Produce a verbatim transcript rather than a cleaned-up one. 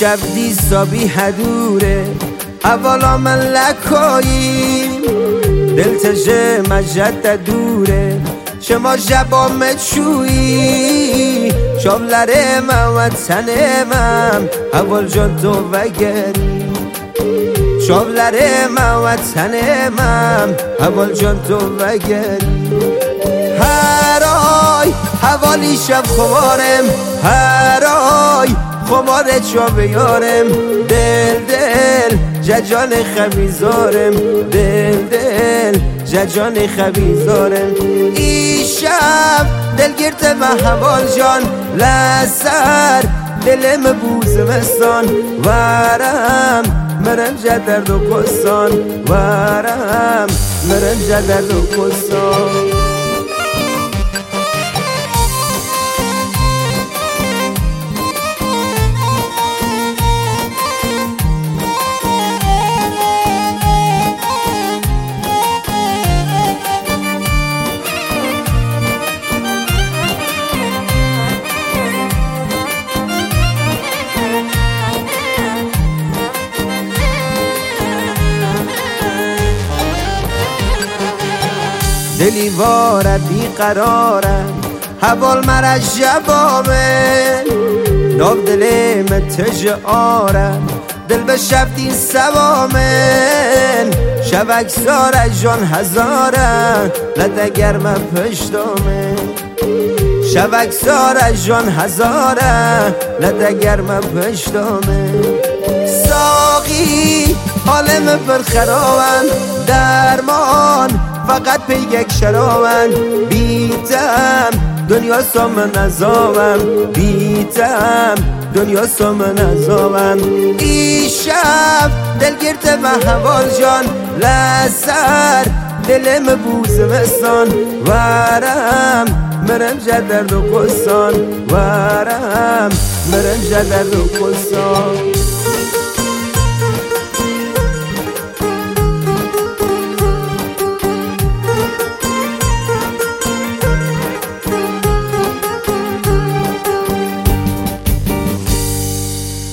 شب دیسا بی هدوره اولا من لکاییم دل تجه مجد دوره شما جبا مچویی شاملره من و تنمم اول جان تو وگری شاملره من و تنمم اول جان تو وگری هر آی حوالی شب خمارم هر آی خماره چا بیارم دل دل ججان خمیزارم دل دل ججان خمیزارم ای شب دل گرته به حوال جان لسر دلم بوز مستان ورم مرم جدر و کسان ورم مرم جدر و کسان دلی واره بیقراره حوال مرا جوامه ناف دلی متج آره دل به شب دین سوامن شبک ساره جان هزاره لده گرم پشتامه شبک ساره جان هزاره لده گرم پشتامه ساقی حالم پر خرابن درمان فقط پی یک شرابن بیتم دنیا سام نزامم بیتم دنیا سام نزامم ای شب دل گرته به حوال جان لسر دلم بوز مستان ورم مرم جدر و کسان ورم مرم جدر و کسان